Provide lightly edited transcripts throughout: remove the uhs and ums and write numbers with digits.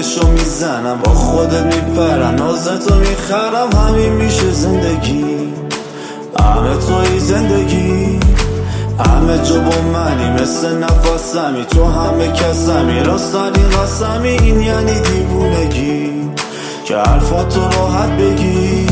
زنگشو میزنم، با خودت میپرم، نازتو میخرم. همین میشه زندگی، همه توی زندگی، همه جا با منی، مثل نفسمی تو همه کسمی. راستانی قسمی، این یعنی دیوونگی که حرفاتو راحت بگی.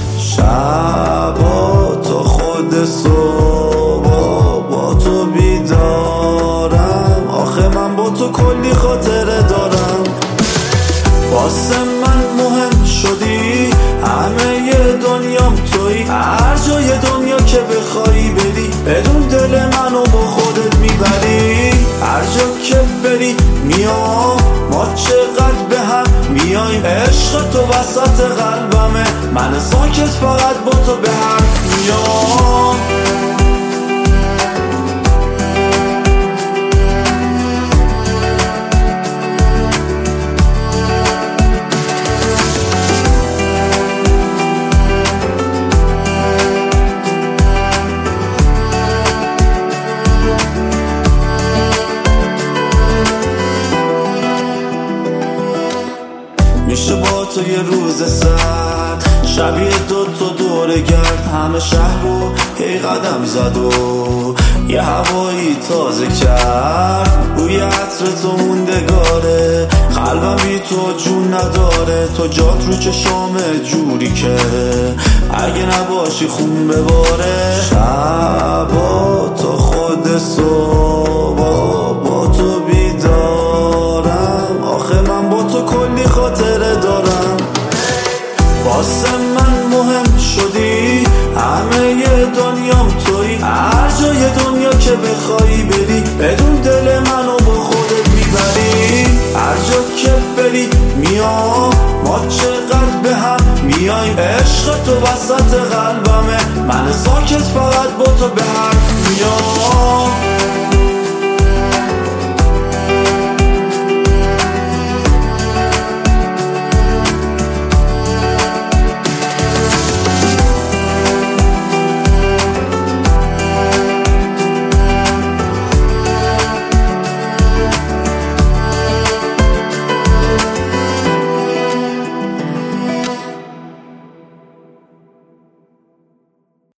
شبا تا خود صبح با تو بیدارم، آخه من با تو کلی خاطره دارم. واسه من مهم شدی، همه دنیام تویی، هر جای دنیا که بخوایی بری، بدون دل منو با خودت میبری. هر جا که بری میام، ما چقدر به هم میایم. عشق تو وسط قلبمه، من ساکت فقط با تو به حرف میام. میشه با تو یه روز سر، شبیه دوتا دوره گرد، همه شهر رو هی قدم زد و یه هوایی تازه کرد. بوی عطر تو موندگاره، قلبم بی تو جون نداره. تو جات رو چشامه جوری که اگه نباشی خون بباره. شبا تا خود صبح با تو بیدارم، آخه من با تو کلی خاطره دارم. واسه من مهم شدی، همه دنیام تویی، هر جای دنیا که بخوایی بری، بدون دل منو با خودت میبری. هر جا که بری میام، ما چقدر به هم میایم. عشق تو وسط قلبمه، من ساکت فقط با تو به حرف میام.